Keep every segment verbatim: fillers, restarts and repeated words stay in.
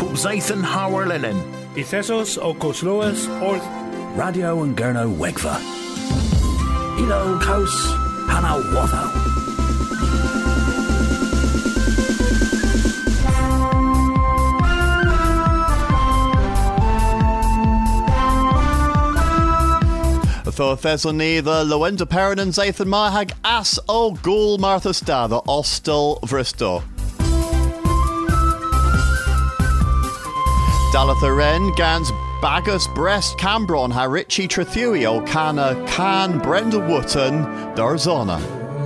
Zathan Howard Linen. Ithesos o Cosloas Orth. Radio and Gurno Wegva. Ilo Kos Panawatho. Tho Thessalony, the Lowenda Perrin and Zathan Mahag As O Ghoul Martha Stava Ostel Vristo. Dalatha Gans Bagus Breast Cambron Harichi Trethui O Cana Can Brenda Wotton Darzona.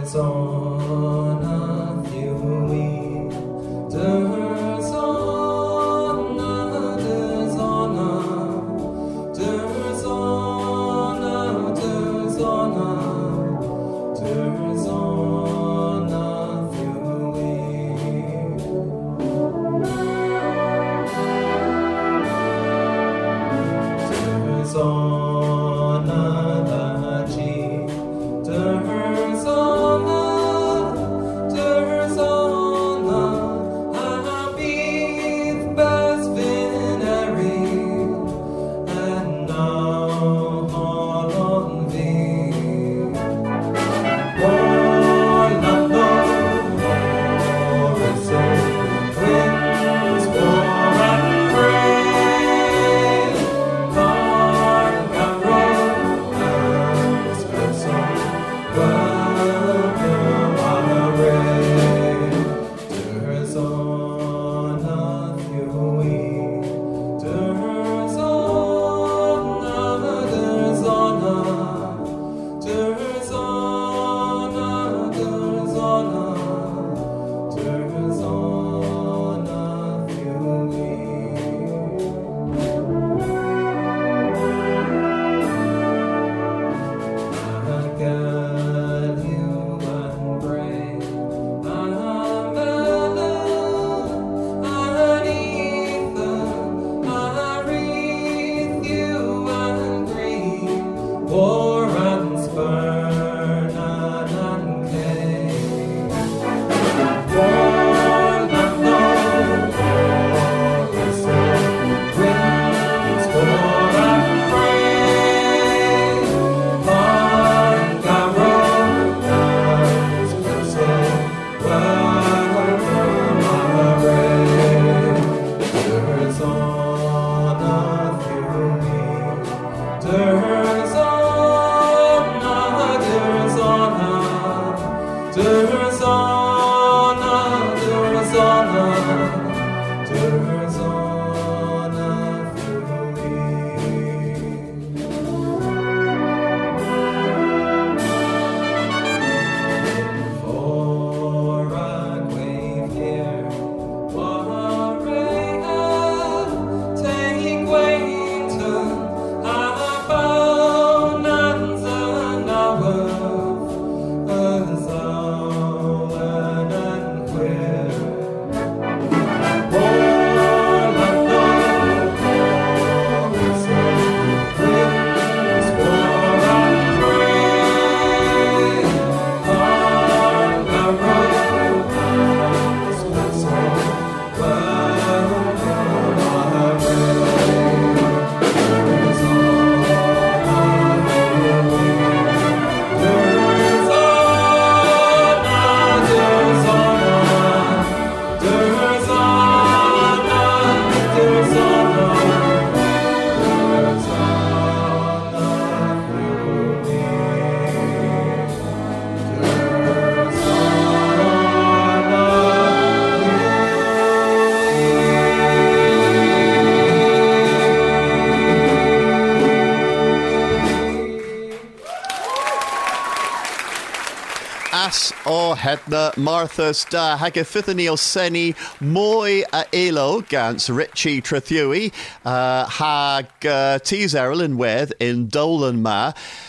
Hedna Marthas da Hagafithani Seni Moi a Elo Gans Richie Trethui uh, Hag uh, Teaserlin Weth in Dolan Ma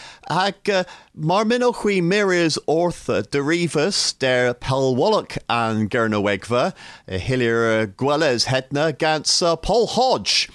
Hag uh, Marmino Hui Mirias Ortha Derivas der Pelwallock and Gernowegva Hillier Gwelles Hedna Gans uh, Paul Hodge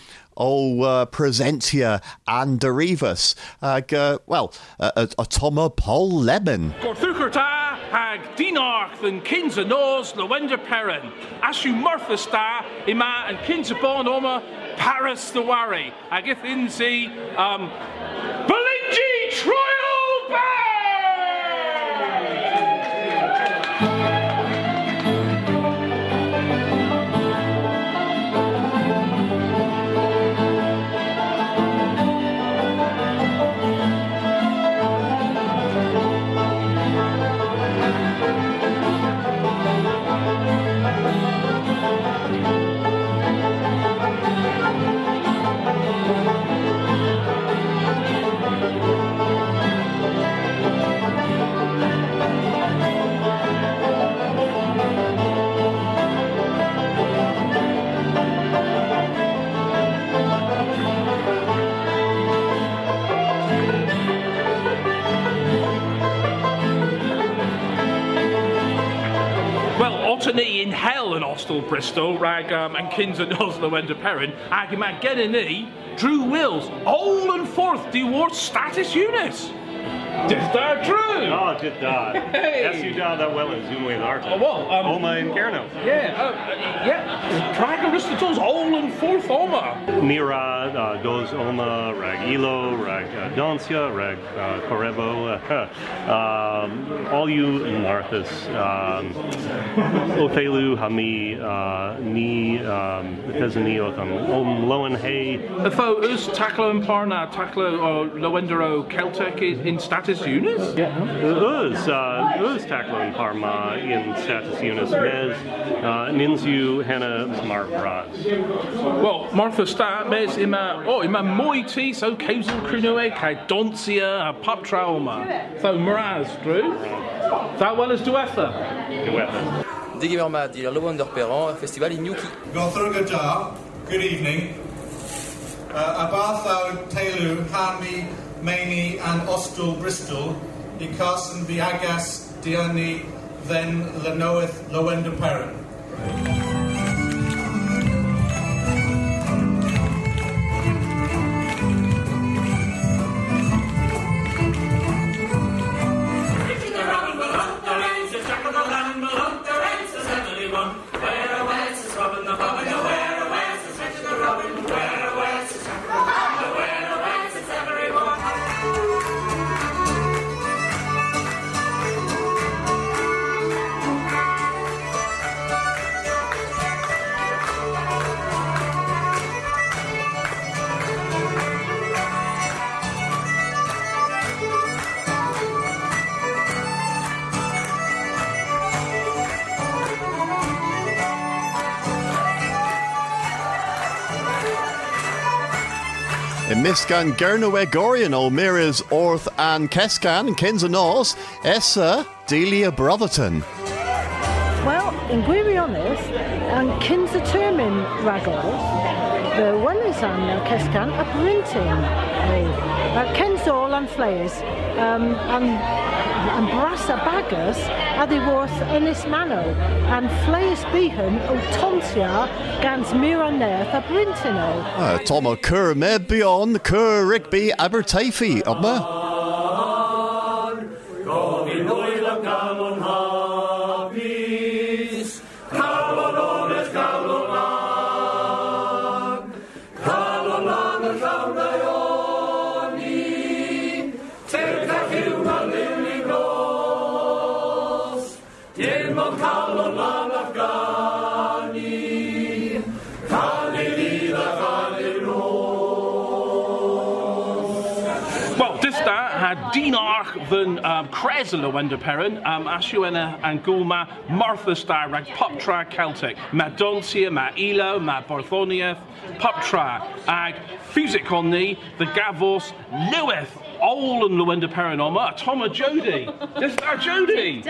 O uh, Presentia and Derivas Hag uh, well uh, a Toma Paul Lemon Gorthukerta hag dinarch than kins a nos Lowender Perrin. Ashu Murtha sta ima and kins a bon oma Paris the Warry. Agith inzi um Belingi Trial Band! In hell and Ostal Bristol, rag um, and kins and Oslo and Perrin, ag mag genini, Drew Wills, all and forth de war status unis. Did that true? Oh, did that. Hey. Yes, you did that well in Zoom with Art. Oh, well, um, Oma in Kerno. Yeah, uh, yeah. Drag Aristoteles, all and forth Oma. Nira, uh, Dos Oma, Rag Ilo, Rag uh, Doncia, Rag uh, Corebo, uh, um, all you in Arthas, um, Othelu, Hami, uh, Ni, um, Tezanio, Om Lowen Hay. Tho, us Taklo and Parna, Taklo or Lowendero Celtic in status units? Yeah. Us, uh, us Taklo and Parma in status units. Mes, uh, Ninzu, Hannah, Smart Bras. Well, Martha Stat, Mes, Ima, oh, Ima Moiti, so Kazel Krunue, Kai Doncia, Pop Trauma. Tho, Miraz, Drew. That well as Duetha. Duetha. Digimerma, di Lowender Perrin, Festival in Newquay. Gothurgadar, good evening. Uh, Abartho, Telu, Hanmi, Maini, and Ostal Bristol, Icarson, Viagas, Diani, then Lenoeth, Lowender Perrin. Misgan Gernowe Gorian O'Meara's Orth and Kescan and Kins and Nos, Essa Delia Brotherton. Well, in Gwirionis and Kins a Termin Ragos, the Wellisan Kescan a printing. Kins all and Flayers um, and and Brassa Baggers are the worth Ennis Mano and Flayers Behan o Tonsia Gans Mira Nerth a Brintino. Uh, Tomo Kerr Meb Beyond Kerr Rigby Abertafie Obma. Dinarch van um, Cresela Wender Perrin, um, Ashuena and Gulma, Martha Star, Rag Poptra Celtic, Madoncia, Ma Elo, Ma Barthonieth, Poptra, Ag, Fusic on the Gavos, Lewith, All and Lewenda Perrin Oma, Toma Jody. This is our Jody.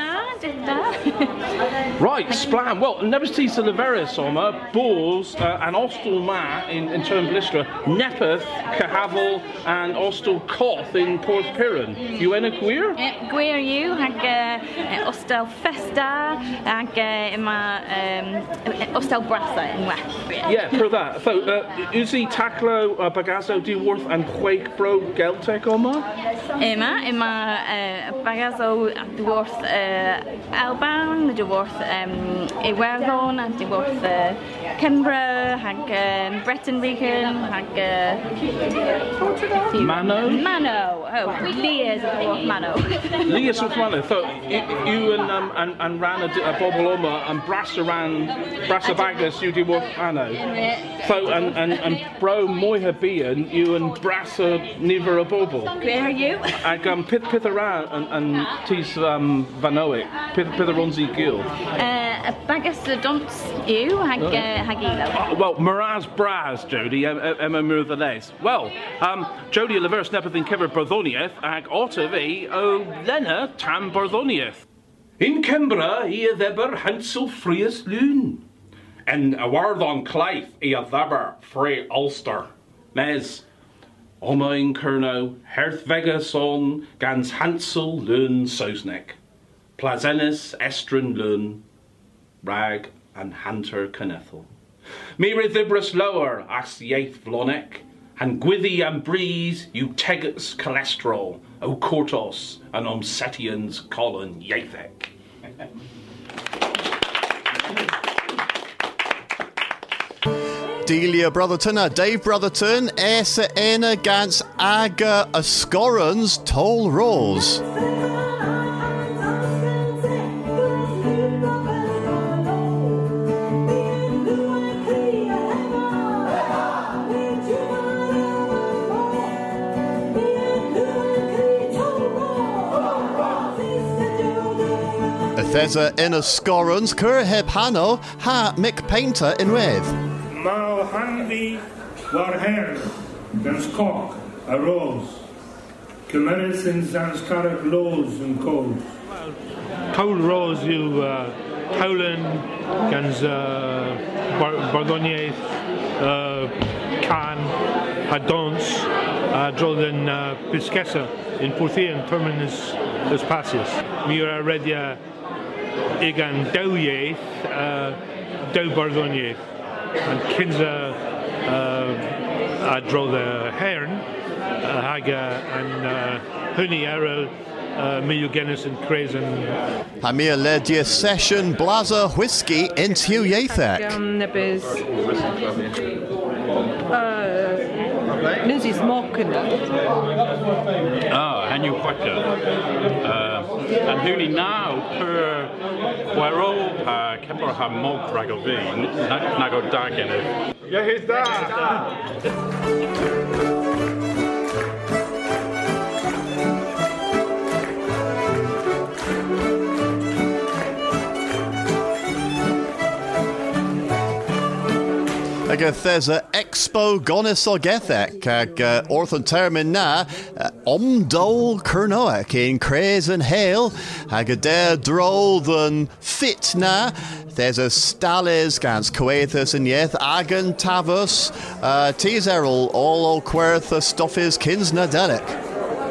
Right, Splam. Well, Nebastisa Leveris Oma, Balls, uh, and Ostal Ma in, in Turnblistra, Nepeth, Cahavel, and Ostal Koth in Porth Piran. You en a queer? Queer you, hag Ostal Festa, hag ima Ostal Brassa in West. Yeah, for that. So, uh, Uzi Taklo, uh, Bagazo, Deworth, and Quake Bro Geltek Oma? Yma, yma uh, bagas o dwarth uh, Alban, dwarth um, Iwerddon, dwarth uh, Cymru, hag um, Breton Regan, hag uh, Mano? Mano, oh, Lears of dwarth Mano. Lears of Mano. So you, you and, um, and, and ran a, a bobble oma and Brassa ran Brassa bagas you dwarth Mano. So and, and, and bro moiha bian you and Brassa never a bobble. Where are you? Ag um, pith pith around and and tis um vanoic pith pith aronzi gil. Uh, a bagas o dons yw hag uh, hag ilo. Oh, well, Miraz Braz, Jody, Emma Murthanes. Well, um, Jody Lavers Nepathin Kever Barthonieth, ag Ottavi o Lena Tam Barthonieth. In Kembra, he a theber Hansel Frias Loon. En a ward on Clive, he a theber Frey Ulster. Nes, Oma in Kerno, Herth Vegas on Gans Hansel Loon Sosnek. Plazenis Estrin Loon, Rag and Hunter Canethel. Miri Thibris lower, as the eighth Vlonek, and Gwithy and Breeze, you Tegus cholesterol, O Cortos, and Omsetians Colin Yathek. Delia Brotherton, a Dave Brotherton, Esa Ena Gans Aga Ascorans Toll Rose. Thesa in a scorons, cur heb hano, ha Mick Painter in with. Mao handy war hair, gans cock, a rose. Cumaris and Zanskaric lows and coals. Toll rose you uh Tolan, gans uh Bargonier, uh Can, Hadons, uh Droden uh Piscessa in Porthian terminus as Passius. Mira Redia Igan Dowye, uh, Dow Barthonier, and Kinza uh, Adro the Hern, uh, Haga, and uh, Honey Arrow, uh, Miyugenis and Crazen. Hamir Ledia Session, Blazer Whiskey, into Yathek. Nebis. Nuzis Mokkena. Ah, Hanu Quacker. And who now per Wero ha Kemper ha Mog Ragovin, Nago Dagen. Yeah, he's that. Ag Thesa Expo Gonis o Gethek ag Orthon Termin na Omdol Kernoek in Craze and Hale ag a dare droll than fit na Thesa Stales Gans Coethus and Yeth Agan Tavus uh, Teaserl all o Quertha Stoffis Kinsna Derek.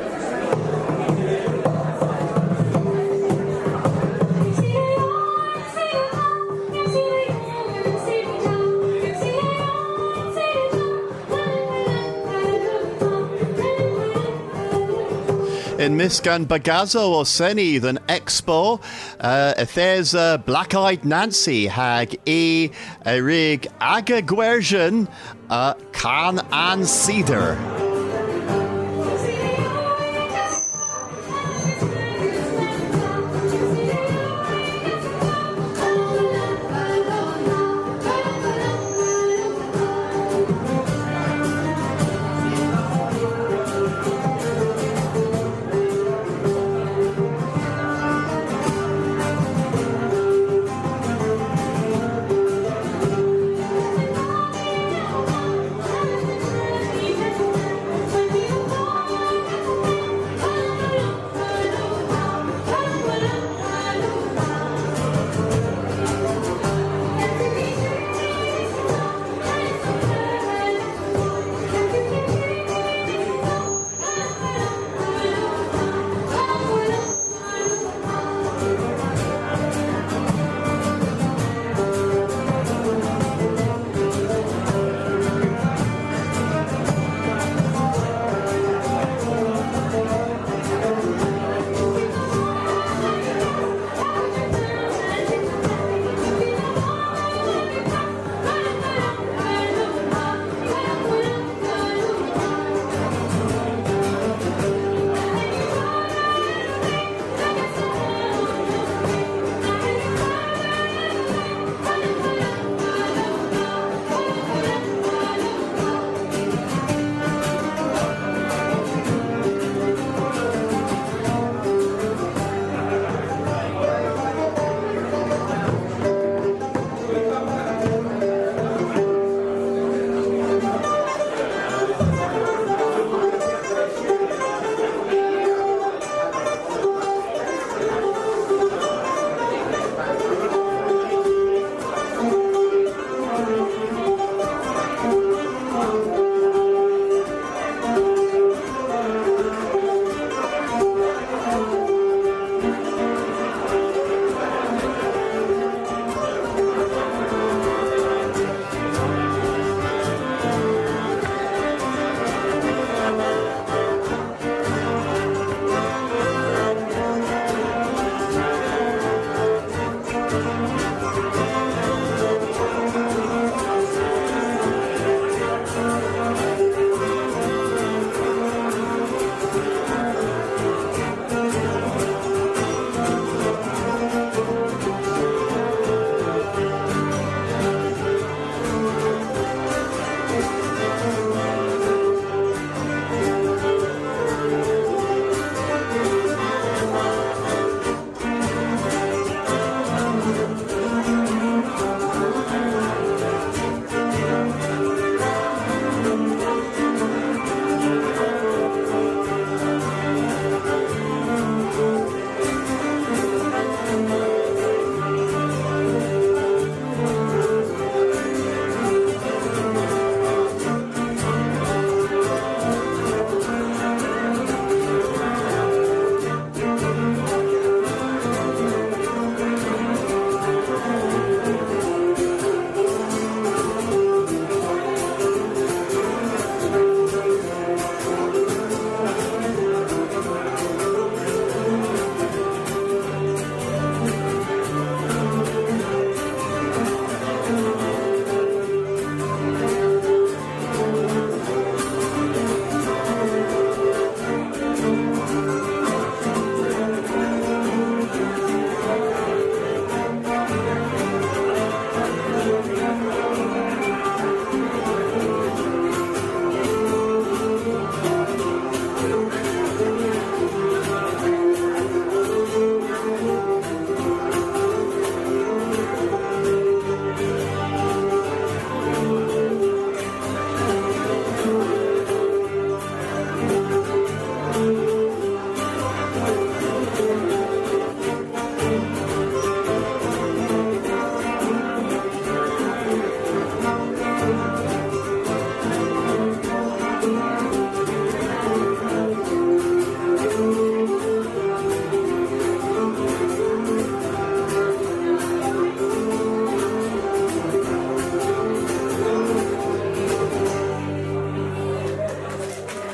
In Miskan Bagazo or Seni than Expo, uh, if there's a Black-Eyed Nancy hag e a rig aga gwersion uh, can an cedar.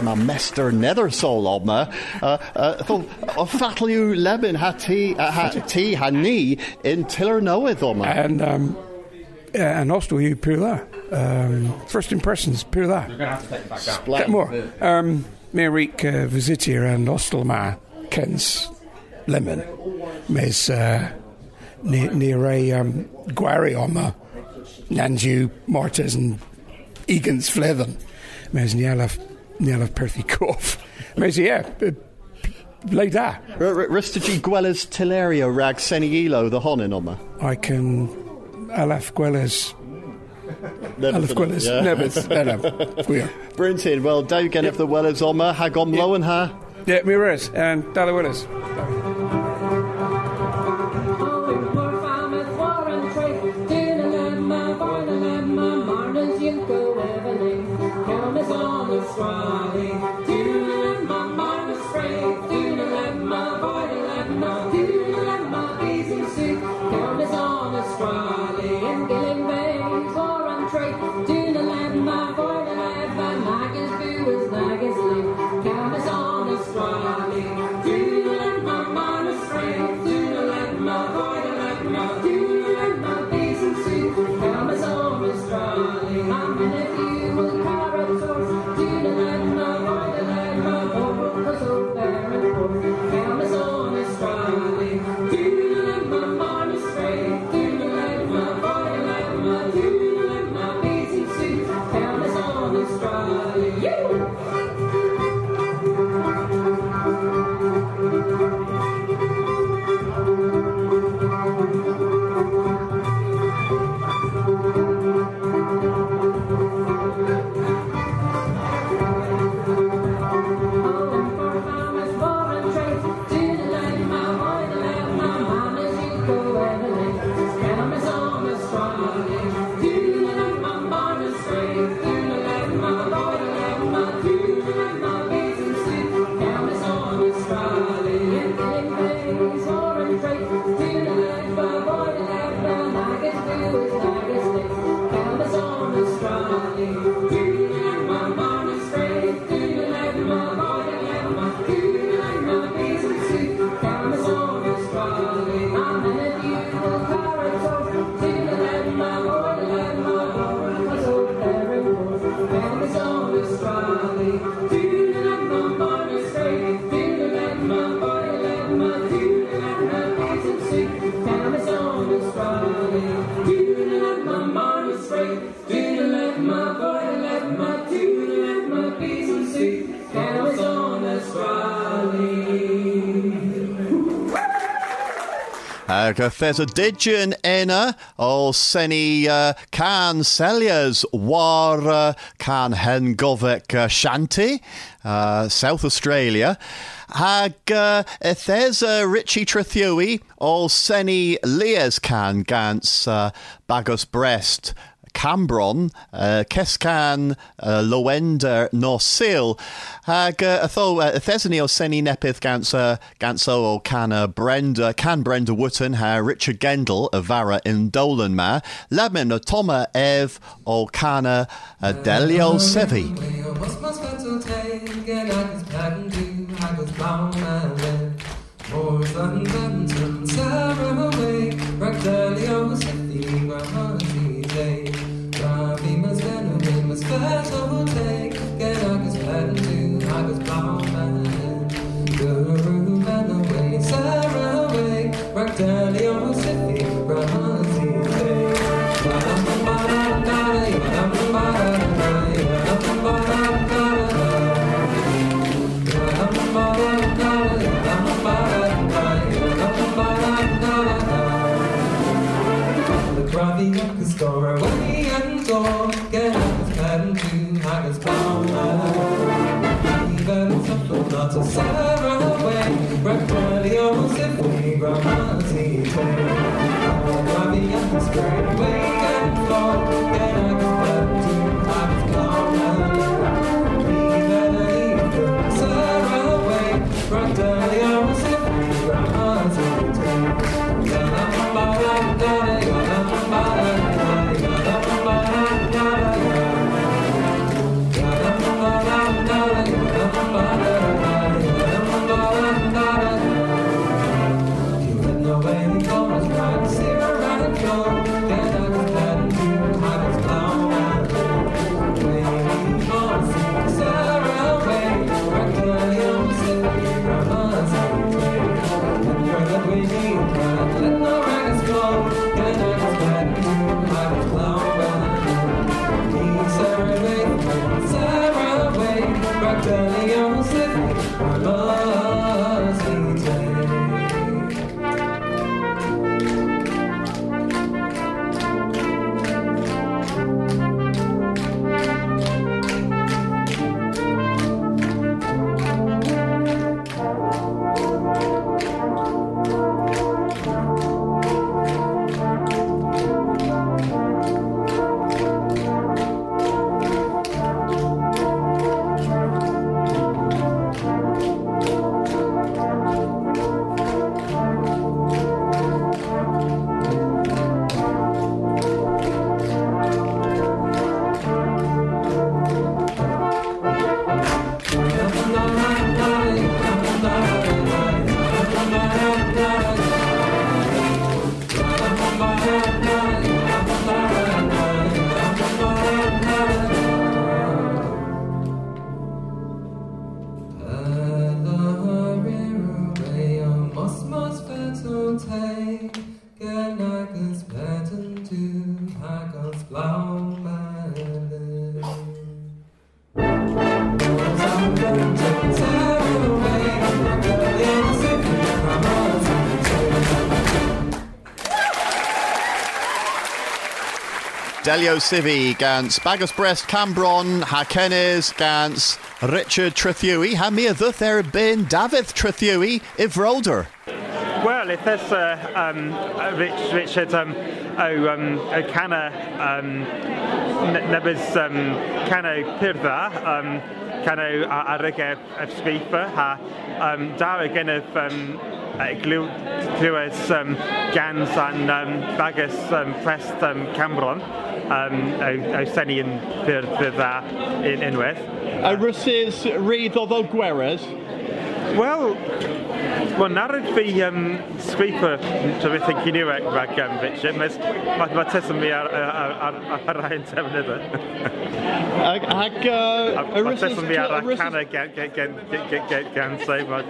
ma Mester Nethersol om me. Thol, o fatal yw lebyn ha ti, ha ti, ha ni in Tiller Noeth om me. And, um, and also you Pula. Um, first impressions, Pula. You're going to have to take it back out. Get more. Um, Merik uh, Visitir and Ostelma Kens Lemon. Mes uh, near a um, Guari on me. Nanju, Martes and Egan's Flethen. Mes Nialaf Nialaf Perthy Cough. Mes yeah, like that. Ristigi Gwellas Tilerio rag Senigilo the Honin on me. I can Alaf Gwellas Alaf Gwellas Nebits Elam. We are. Brintin, well Dave again if the Wellers on me, Hagom Low and Ha. Yeah, Miras and Dalla Willis. There's a digen enna o seni uh, can Celias war uh, can hen govek uh, shanty uh, South Australia hag uh, there's a Richie Trethui o seni Lias can gans uh, Bagos Brest Cambron, uh, Kescan, uh, Lowender, Norsil, hag uh, tho uh, Thesany o Seni Nepith gans uh, ganso o Canna Brenda, Can Brenda Wotton, ha Richard Gendel, a Vara in Dolan ma, Lemon o Toma Ev o Canna uh, Delio Sevi. Famous venom, famous fat overtake. Get August pattern to August blown man. Guru man away, Sarah away. Rock Dally on City, Brahmasi day. The crabby young can store away and door. Get up his pattern to hide his blown man. Even something not to Sarah away. Rock Dally on City, Brahmasi day. The crabby young can store away and door. Get up his pattern to hide his blown man. Even even Sarah away. Rock Dally on City, Brahmasi day. La Delio Civi gans Bagus Brest Cambron Hakenes gans Richard Trethui. Ha mi dduth erbyn David Trethui Ifrolder. Well, if there's uh, um, uh, Rich, Richard um, o, um, o Cana um, nebys um, Cano Pyrda um, Cano Arige of Speaker ha um, Dar again of um, Glywes um, Gans and um, Bagus um, Prest um, Cambron um, o, o Seni yn Pyrda in unwaith. A rysys rydd o ddol gweres? Well, well, narrowed fi um, speaker to be thinking you about um, Richard, mas ma ma tesyn mi ar ar ar ar ein tefnydd. Ag ag uh, ma tesyn mi ar ar canna gan gan gan gan gan say ma.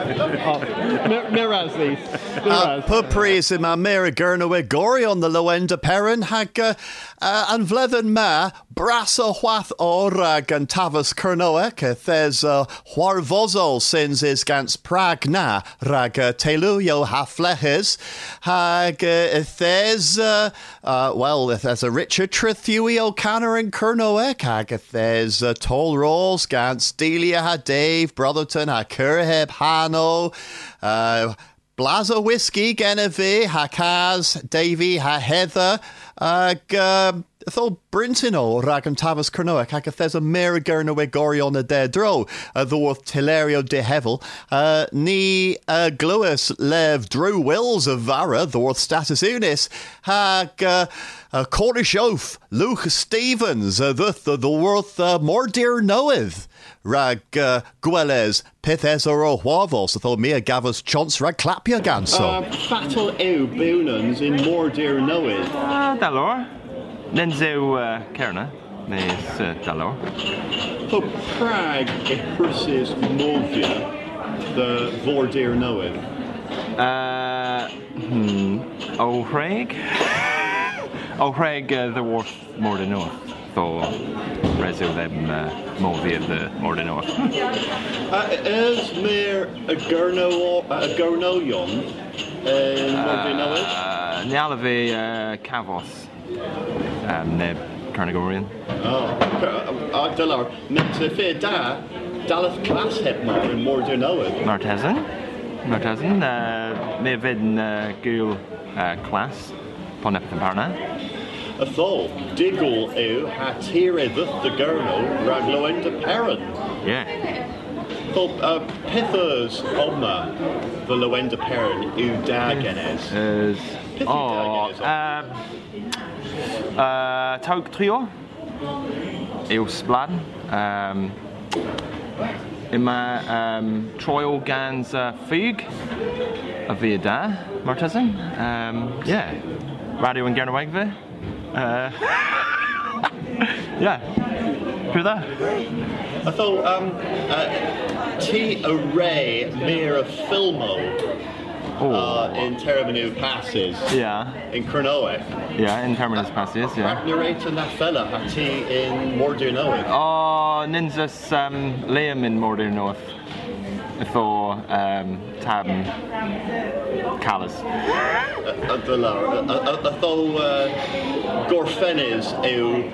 Miraz these. Pub praise in my Mary Gurnowe Gory on the low end of Perrin hag uh, and vlethen ma brasa hwath orag and tavas Kernoek there's uh, Huarvozol sins is gans Prague na rag uh, telu yo haflehes hag uh, there's uh, uh, well if there's a Richard Trethui O'Connor in Kernoek hag there's uh, Toll Rolls gans Delia ha Dave Brotherton ha Curheb Hano uh, Blazo Whiskey, Genevieve, Hakaz, Davy, Ha Heather, ag uh, Thol Brintino, Rag and Tavas Kernoek, ag there's a Mary Gurnowe Gorion a de dro, uh, the worth Tilerio de Hevel, uh, ni uh, Gluis Lev Drew Wills of Vara, the worth Status Unis, hag uh, uh, Cornish Oath, Luke Stevens, uh, the, the, the worth uh, more dear knoweth. Rag uh, Gweles, Pithes or Huavos, I thought Mia Gavas Chance Rag Clapia Ganso. Uh, Fatal Ew Boonans in more dear knowing. Ah, Dalor. Nenzo Kerna, Miss Dalor. For Prague, versus Movia, the vor dear knowing. Uh, hmm. O'Craig? O'Craig, uh, the worth more than north. So, resume them uh, movie of the more than north. uh, is mere a Gurno a Gurnoyon in more than north? Uh, Nialavi uh, Cavos, um, Neb Carnegorian. Oh, uh, Delar. Next to fair da, Dallas class head more in more than north. Martezan, Martezan. Uh, Mevid uh, Gul uh, class, Ponep Parna. A thol, Diggle ew, ha tire the Gurno, Raglo and the Perrin. Yeah. Thol, uh, Pithers Oma, the Loenda Perrin, ew Dagenes. Is. Oh, um. Uh, Tog Trio. Ew Splad. Um. Ima, um, Troil Gans Fug. A Via Da, Martezan. Um, yeah. Radio and Gernowegve. Uh, yeah, who's that? I thought um, uh, T Array Mira Filmo oh. uh, in Terminu Passes. Yeah. In Kernoek. Yeah, in Terminus Passes, yeah. Narrator that fella had T in Mordinoek. Oh, Ninjas um, Liam in Mordinoek. For um, Tab Callis. A dollar. A thou Gorfenes ew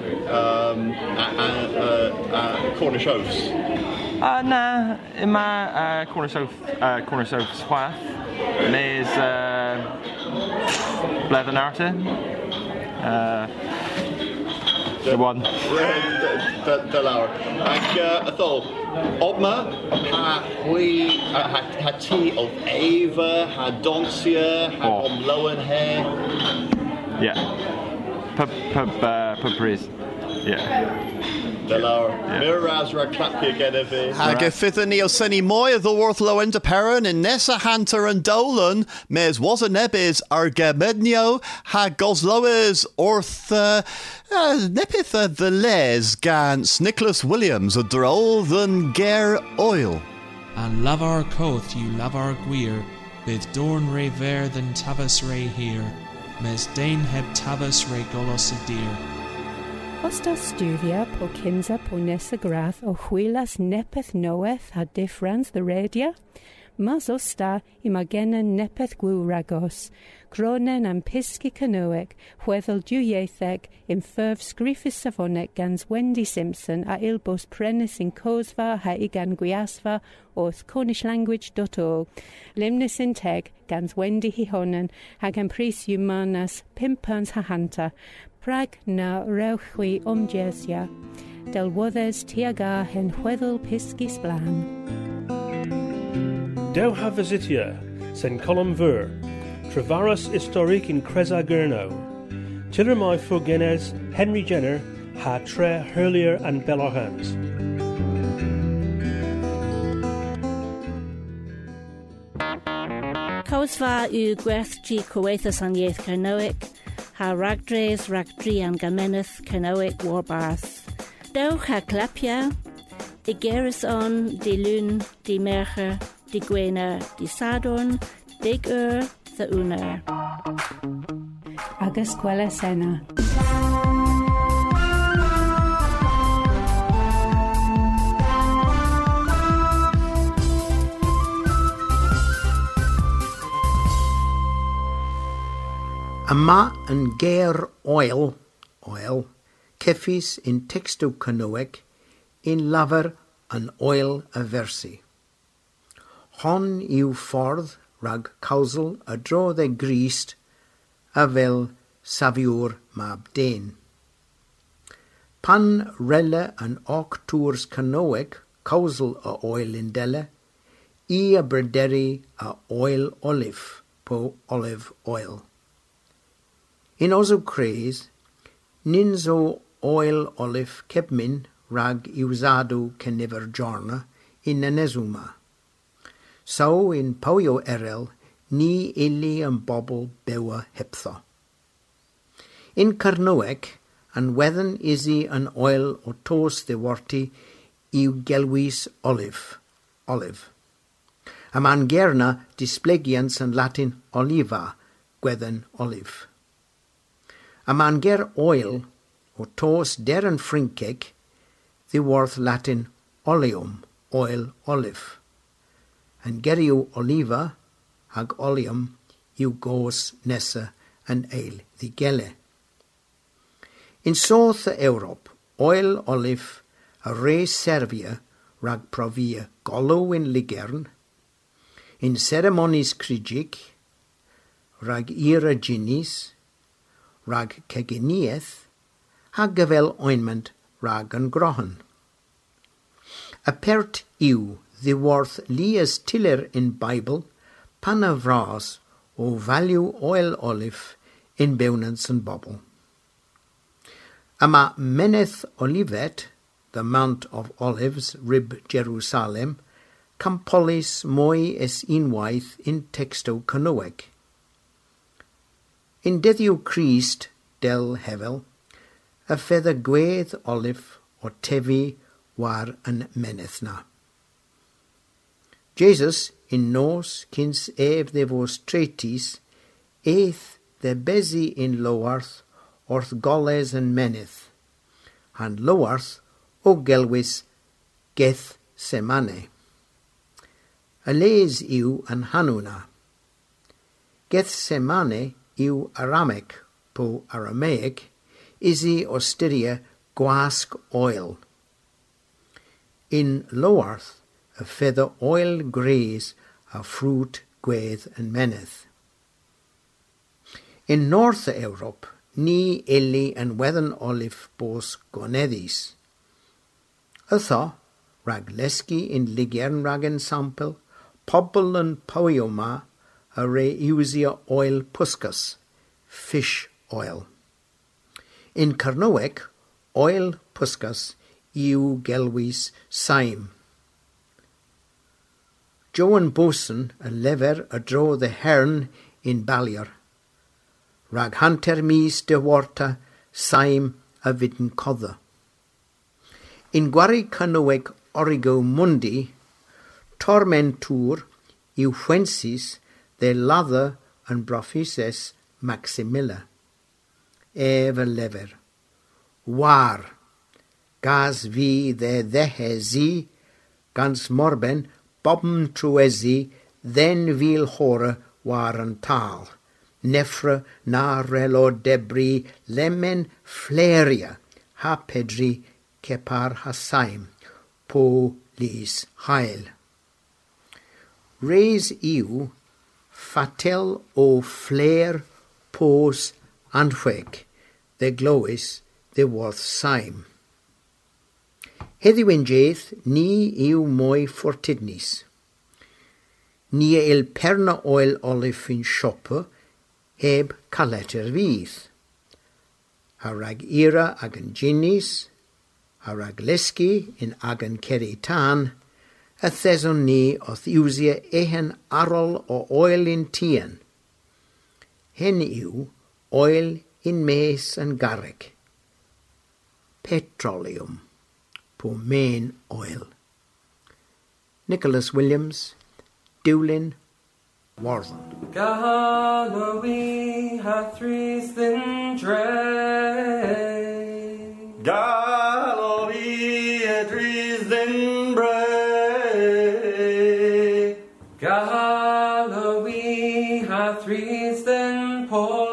Cornish Oaths. Uh, nah, in my uh, Cornish Oath, uh, Cornish Oath's Hwath, Mays uh, Blethenarte. Uh, the one. The Laura. I thought. Obma, ha hui, ha tea of Ava, ha Doncia, ha oh. Omloan hair. Yeah. Pub, pub, uh, pub priest. Yeah. Delar, Miraz ra clapia genevi. Hag y ffyddyn ni o syni mwy the worth low end Perrin in Nessa Hunter and Dolan, mes was a nebis ar gemednio, hag goslowers orth uh, uh, nepith uh, the les gans Nicholas Williams a droll than ger oil. And love our coth you love our gwir, bid dorn re ver than tavas re here, mes dain heb tavas re golos a dear. Osta studia po kinza po nesa grath o huilas nepeth noeth ha difference the radia, mas osta imagena nepeth gwu ragos, Gronen am Pisci Canoic, Weddel Dwyieitheg, in Furf Sgriffis Savonic gans Wendy Simpson a Ilbos Prennis in Cosva ha igan Gwiasva oth Cornish language dot org. Limnis in Teg gans Wendy Hihonen hag am Pris Humanas Pimpans Hahanta, Prag na Reuchwi Omjesia, Del Wothes Tiaga hen Weddel Pisci Splan. Deu ha visitia, sen colum ver, Travaras historique in Creza Gurno, Tiller my Fugenes, Henry Jenner, ha tre Hurlier and Bellarhans. Causva u gwerthgi Coethus an Yeth Kernoic, ha Ragdres, Ragdri and Gameneth Kernoic Warbarth. Deu ha Clapia, Igeris on, de Lun, de Mercher, de Gwena, de Sadorn, Dig Ur, the Uner. Agus Quella Sena. Yma yn ger oil, oil, ceffis in texto canoic, in lafer yn oil a versi. Hon yw ffordd rag cawsl a drodd e grist a fel safiwr mab den. Pan rele yn oc tŵrs canoic cawsl a oil in dele, I a brederi a oil olif po olive oil. In oso crees, nins o oil olif kebmin rag iwsado cenifer jorna in nenesuma. So in Powio erel, ni ili yn bobl bewa heptho. In Carnoec, an wedden isi an oil o tos ddiwarti i'w gelwys olive, olive. Am an gerna displegians yn Latin oliva, gwedden olive. Am an ger oil o tos der yn Ffrinceg, ddiwarth Latin oleum, oil olive. And geriw oliva, hag oleum, yw gos nesa and eil ddigele. In South Europe, oil olive a re Serbia rag provia golw in Ligern, in ceremonies crigig, rag ira ginis, rag keginieth, hag gyfel ointment rag yn grohan. A pert yw ddiwarth lias tiller in Bible pan a vras o value oil olive in bewnans and bobble. Ama Meneth Olivet, the Mount of Olives, rib Jerusalem, campolis moi es unwaith in texto canoic. In deddiw Christ del hevel, a feather gwedd olive o tefi war yn menethna. Jesus, in nos kins ef de vos tretis, eith de bezi in lowarth, orth goles and meneth, and lowarth o gelwis geth semane. Ales iw an hanuna. Geth semane iw Aramaic po Aramaic, isi ostyria gwask oil. In lowarth, a feather oil graze a fruit gwedd and meneth. In North Europe, ni ili and wethen olive bos gonedis. Ytho, rag lesgi in Ligern ragen sample, pobl and poioma a re usia oil puscas, fish oil. In Carnoec, oil puscas iw gelwis saim. Joan Boson a lever a dro the hern in Ballier. Rag hanter mis de warta saim a vidden codda. In Gwari Canoec origo mundi, tormentur iw fwensis de lather and broffises maximilla. Eva lever. War. Gas vi de dehe zi, gans morben, bobm truezi, then vil hore war an tal, nefra na relo debri lemen fleria ha pedri kepar hasaim po lis hael. Reis iw fatel o flair pos anfweg the glowis the worth saim. Heddiw yn jeith ni yw mwy fortidnis. Ni il perna oil olif in siopa heb caleter fydd. Harag ira ag yn ginnis, harag lesgi in ag yn ceri tan, a theson ni o thiwsia ehen arol o oil in tian. Hen yw oil in mes yn garreg. Petroleum, po main oil. Nicholas Williams, Dewlin, Warden. Galloway hath risen dray. Galloway hath risen bray. Galloway hath risen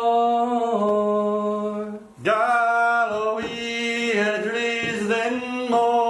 poor. Galloway hath risen more.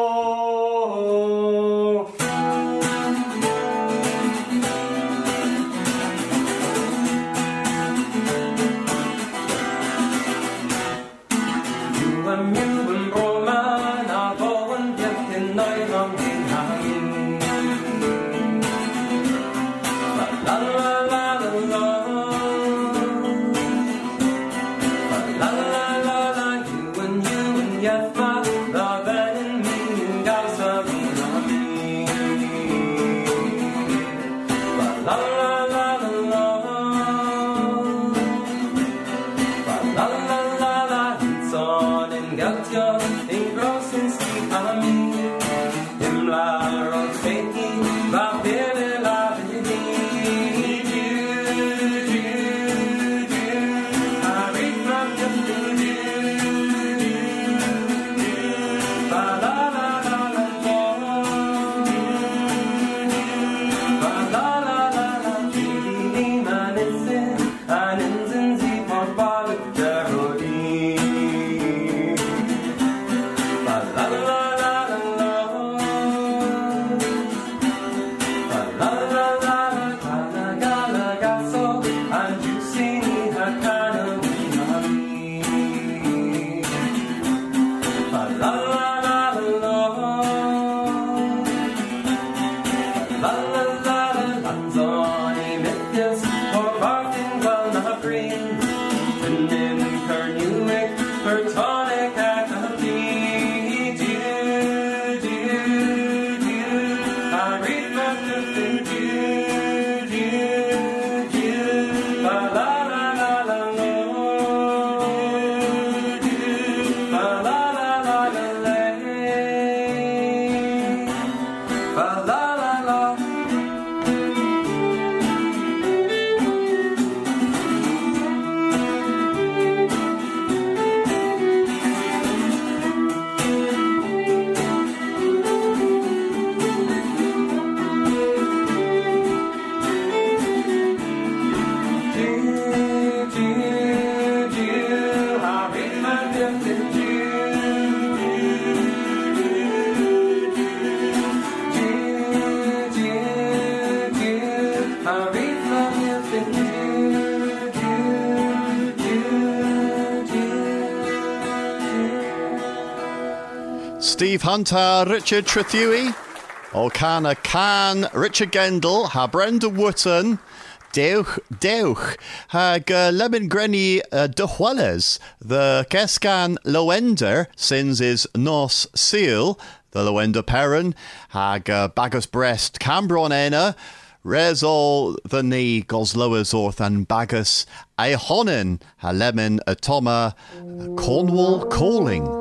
Steve Hunter, Richard Trethewey, O'Cana Khan, Richard Gendel, ha Brenda Wotton, Dewch, Dewch, hag uh, Lemon Grenny uh, Duhwelles, the Kescan Lowender, sins is Nos Seal, the Lowender Perrin, hag uh, Bagus Breast Cambron Enna, Res all the knee Goslowers Orth and Bagus Ahonin, ha Lemon Atoma, Cornwall Calling.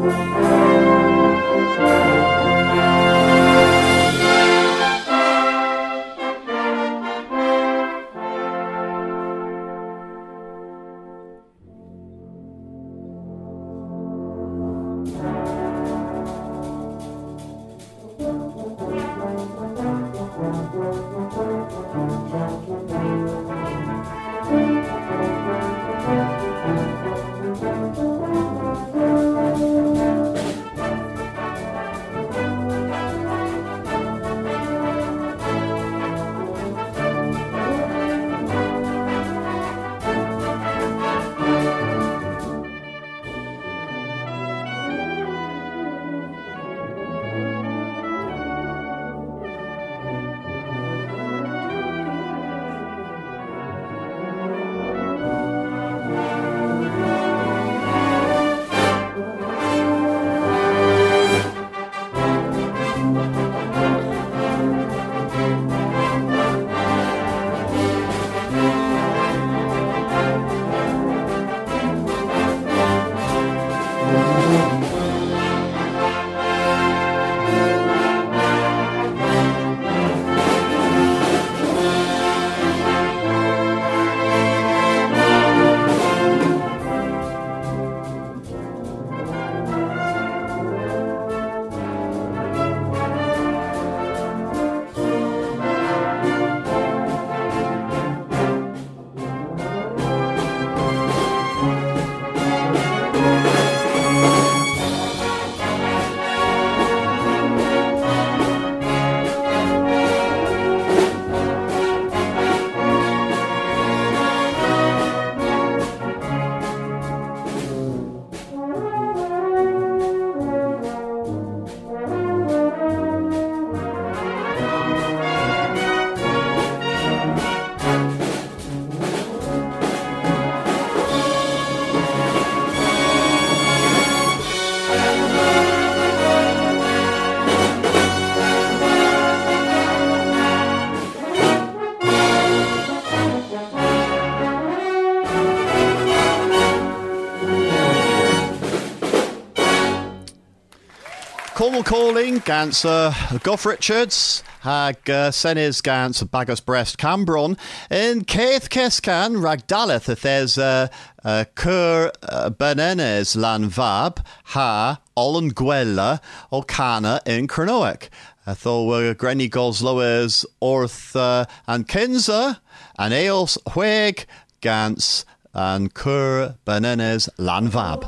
Cornwall Calling gans uh, Gough Richards hag uh, Senes gans Bagus Brest Cambron in Keith Kescan Ragdaleth if there's uh, uh, Cur uh, Benenes Lan Vab ha Olin Gwella o Cana in Cronoic. Tho uh, Grenny Goslowers Orth uh, and Kinza and Eos Hueg gans and Cur Benenes Lan Vab.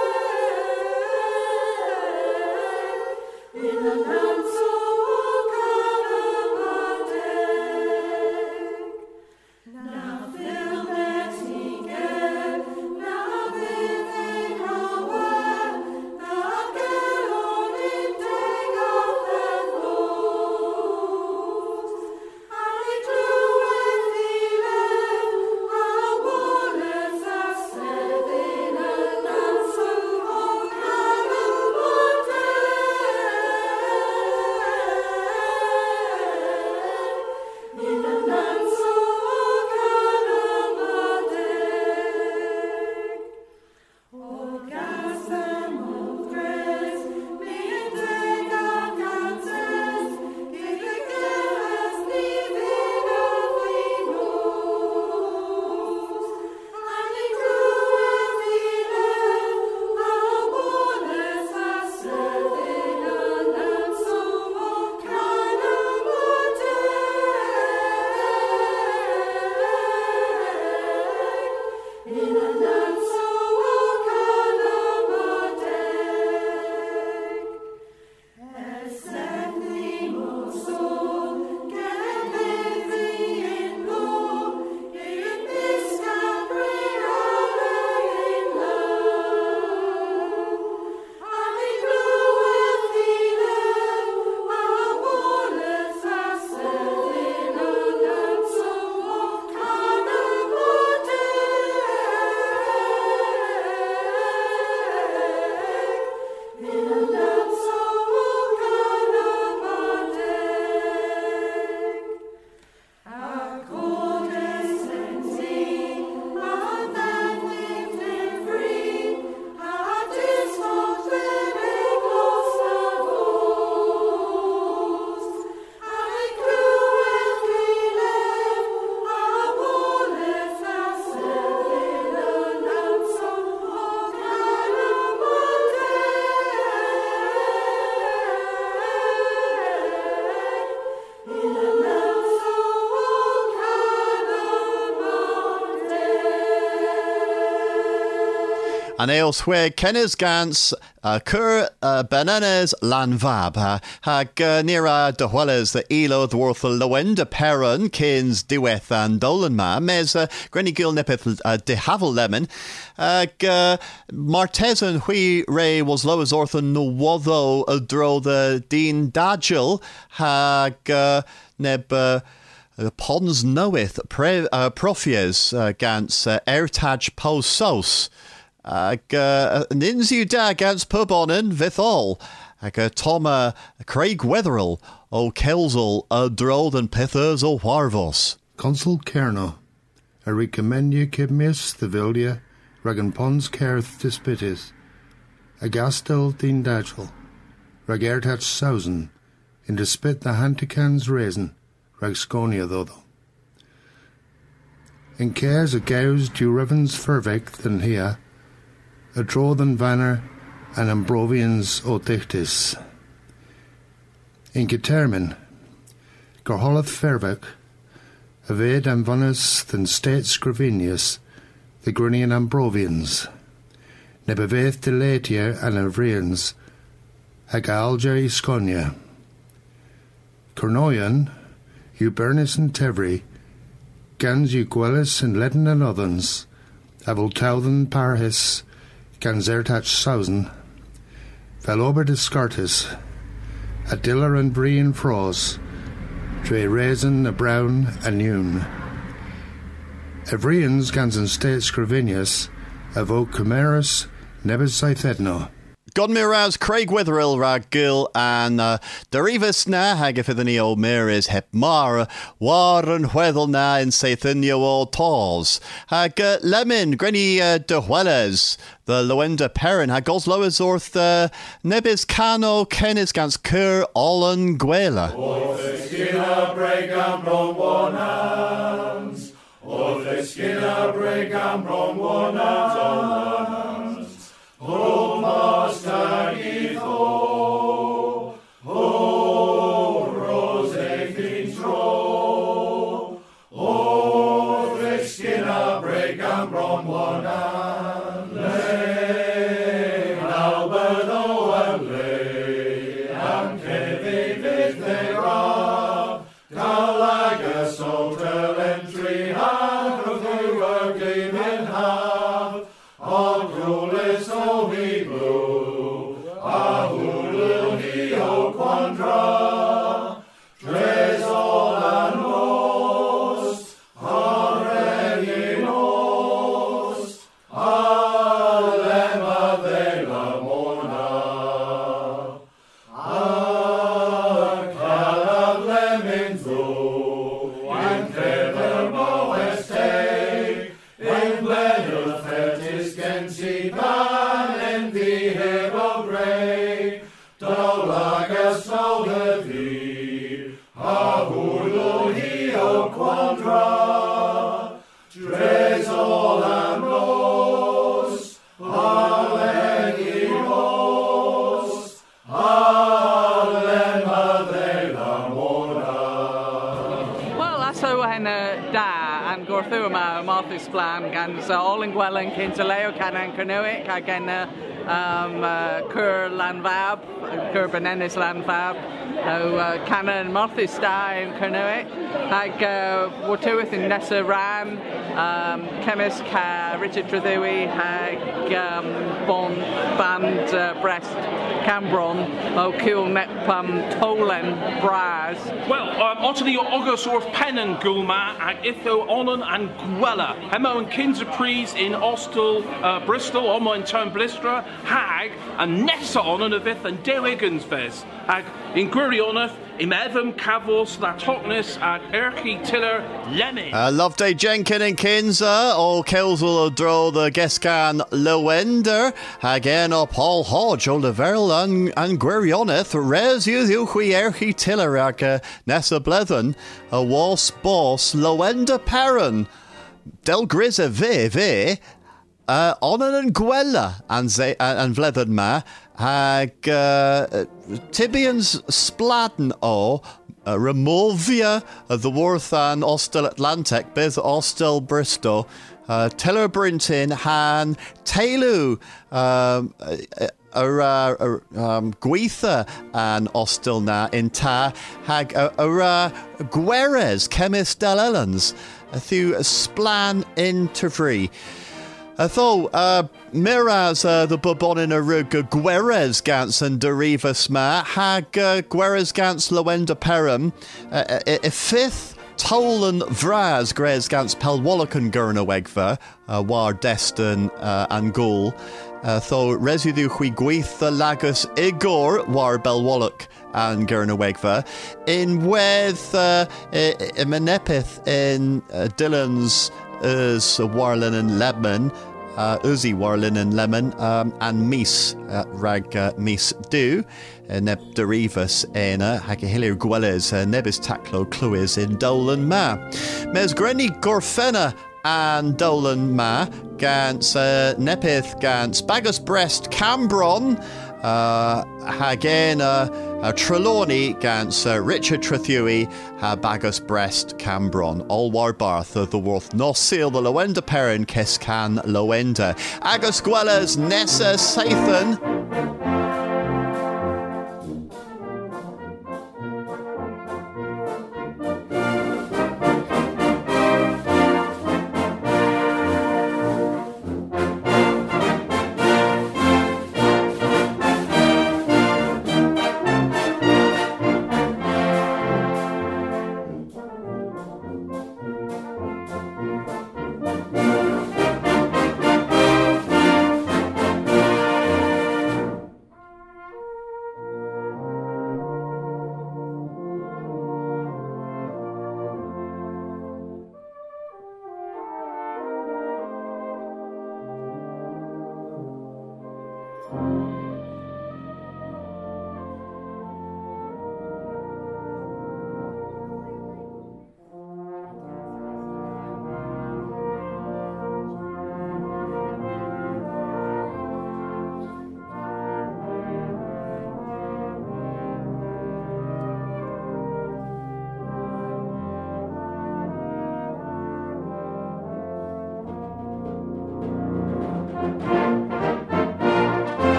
In a land so An eos hwe kennis gans uh, cur uh, bananas lan vab. Uh, hag uh, nira de hueles the elo dworth lowenda peron kins diweth and dolan ma. Mes uh, grenny gil nipeth uh, de havel lemon. Hag uh, martesan hui re was low as orthan no wotho a dro the dean dagil. Hag uh, neb... Uh, Uh, Pons knoweth pre, uh, profies uh, gans uh, ertaj pos sos. Ag uh, ninsu da gans pubonen vithol. Ag uh, Toma Craig Wetherill o Kelsel a drod and pithers o warvos. Consul Kerno, a recommend kibmis the vildia, ragan pons kerth dispitis, a gastel din dagel, rag ertaj sausen, in despit the hantikans raisin, rag sconia thodo. In cares a gaus du revens fervec than here, a drodden vanner and ambrovians o dichtis. In getermin, gorholeth fervec, aved amvanus than state scravinius, the grunian ambrovians, nebeveth delatia and avrians, ag alger isconia. Cornoian, Ubernus and Tevry, gans Uguelis and Ledden and others, Avoltauthen Parhis, gans Ertach Sausen, Velober Descartes, Adilla and Brie and Fros, Dre Raisin, a Brown, and Noon. Evrians gans and State Scravinius, Avo Camerus, Nebes Ethedno. Godmiraz Craig Wetherill rag gil and uh, Derivus na hagafithani o Mary's hepmar war and whethel na in Saithinio o Tors hag uh, Lemon Grenny uh, de Hueles the Loenda Perrin hag Osloes orth uh, Nebis Cano Kenis gans Cur Ollen Gwela O the skinner break and brom one hands O the skinner break and brom one hands O Master Githo, O Rose Fintro, O Friskin break and brom one and lay, Alberto and lay, and Kevin with the rob, Calaga soldier entry, and of the working men have, all cruelest o he blue, a hulu he o quandra, tres all and most, a reginos, a lema de la mona, a calab leminzu, and clever moeste, in bledder fetis gensi pan and the hair of grey, dolagas no levi, a hulo he o quandra, tres all ambros, a leginos, a lema de la mona. Well, that's how I da. And gorthu yma Marthus Blan gan so all in Gwellen Kintaleo Canan Canoic again um Cur Lanvab Cur Benenis Lanvab o Canan Marthus da in Canoic ag Wartuith in Nessa Ran um Chemist ca Richard Tredhui hag um Bon Band uh, Brest Cambron o Cool Nepam Tolen Braz. Well, um, onto the August Orth Pennon Gulma ag Itho Onan and Gwella. Hemo and Kinserpries in Ostel, uh, Bristol, Omo in Town Blistra, Hag, and Nessa Onan of Ith and Dewiggins Hag in Gwirioneth, im Evam Cavos, Latoknis, ag Erki Tiller, Lemmy. Uh, Loveday Jenkin and Kinza, O Kelsel Odro, the Gescan Lowender, again o Paul Hodge, O Leveril and, and Gwirioneth, Res Yuhu Erki Tiller, ag uh, Nessa Blethen, a Was Boss, Lowender Perrin, Del Grizza Ve Ve, uh, Onan and Gwella, and ze, uh, and Vlethen Ma, hag uh, Tibians Spladen o uh, Removia of the Worth and Ostel Atlantic, Biz Ostel Bristol, uh, Tiller Brinton, Han, Tailu, um, uh, Ara um, Gweitha and Ostilna in Ta hag Ara Gueres Chemist del Ellens thu Splan in Tavri. Tho uh, Miraz uh, the Bobonin Arug Gueres Gans and Derivas Ma hag uh, Gueres Gans Lowenda Perum a fifth Tolan Vraz Gres Gans Pelwallocan Gurnawegva uh, War Destin uh, and Gaul. Uh, tho residue hui gweitha lagus igor war belwalloc and Gurnawegva in with uh, in Menepith in uh, Dylan's is Warlin and Lemon, uh, Uzi Warlin and Lemon, um, and Mies uh, rag uh, Mies do neb derivus ena hagahilio gwelles uh, nebis taclo cluis in Dolan Ma. Mes Grenny Gorfena and Dolan Ma gans uh, Nepith gans Bagus Breast Cambron uh, Hagena uh, Trelawney gans uh, Richard Trethui ha Bagus Breast Cambron all war barth of the worth no seal the Lowenda Perrin Kescan Lowenda Agus Gwellas Nessa Sathan.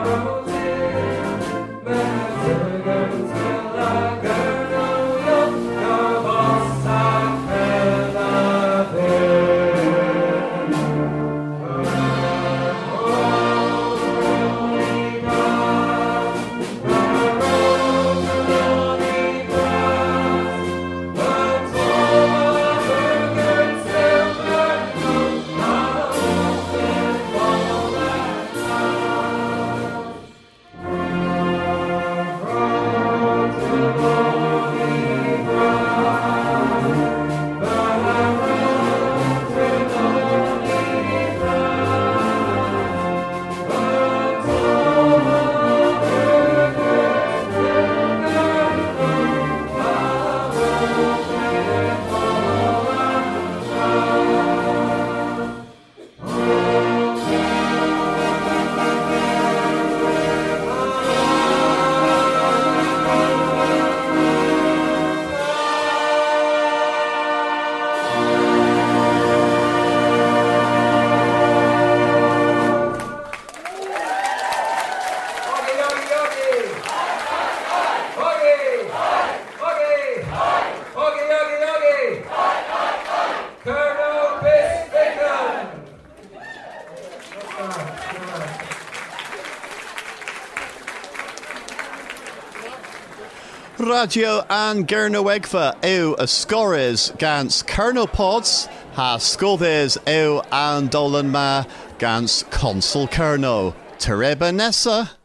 Radio an Gernowegfa yw y sgores gans Cernopods, ha sgoddys yw an dolan ma gans Consul Cerno. Tereba nesa.